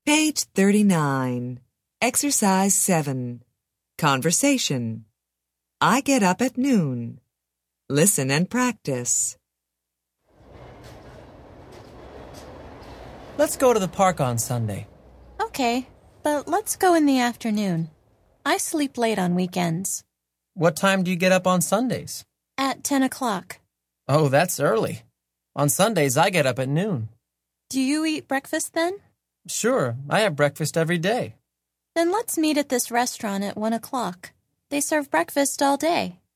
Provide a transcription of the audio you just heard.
Page 39. Exercise 7. Conversation. I get up at noon. Listen and practice. Let's go to the park on Sunday. Okay, but let's go in the afternoon. I sleep late on weekends. What time do you get up on Sundays? At 10 o'clock. Oh, that's early. On Sundays, I get up at noon. Do you eat breakfast then? Sure, I have breakfast every day. Then let's meet at this restaurant at 1 o'clock. They serve breakfast all day.